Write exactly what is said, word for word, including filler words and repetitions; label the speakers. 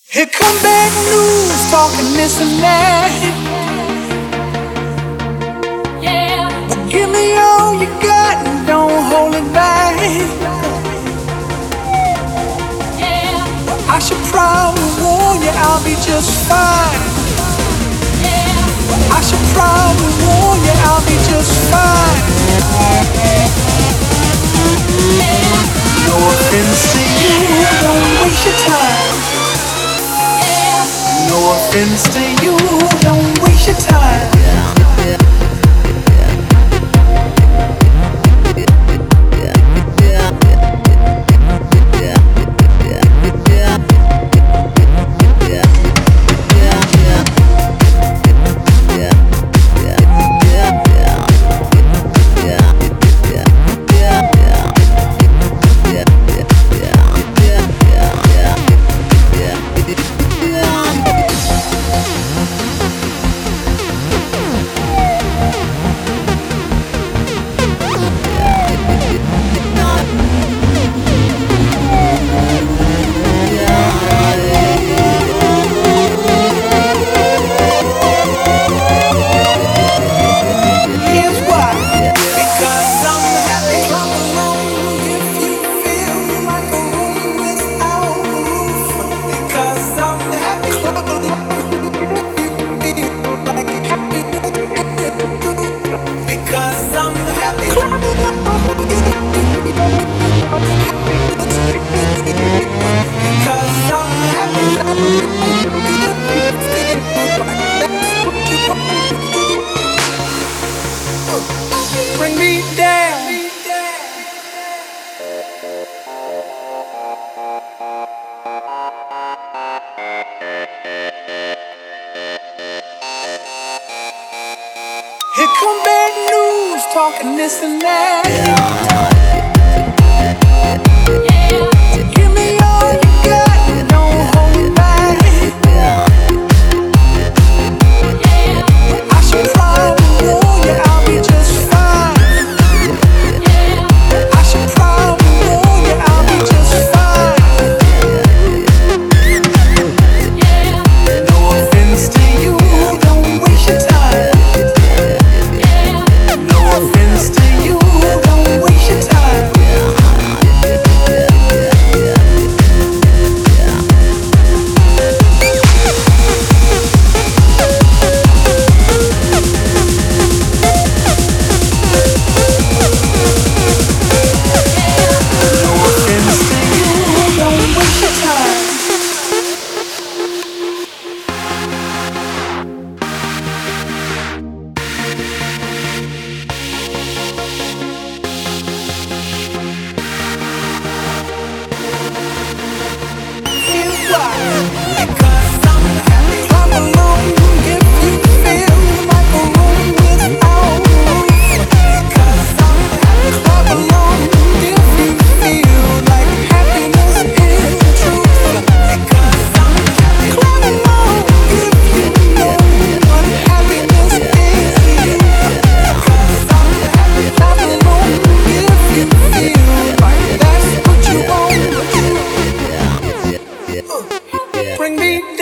Speaker 1: Here come bad news, talking this and that. Yeah. But give me all you got and don't hold it back. Yeah. Well, I should probably warn you, I'll be just fine. Yeah. Well, I should probably warn you, I'll be just fine. Yeah. No offense to you, don't waste your time. No offense to you, don't waste your time. Bring me down. Here come bad news, talking this and that. Yeah. Give me all you got, don't hold it back. Yeah. I should probably warn you, I'll be just fine. Yeah. I should probably warn you, I'll be just fine. Yeah. No offense to you, don't waste your time. No offense to you, don't waste your time. No offense to you, don't waste your time. Here's why. Because I'm happy. Clap along if you feel like a room without a roof. Because I'm happy. Clap along if you feel like happiness is the truth. Because I'm happy. Clap along if you know what happiness is to you. Because I'm happy. Clap along if you feel like that's what you want. Bring me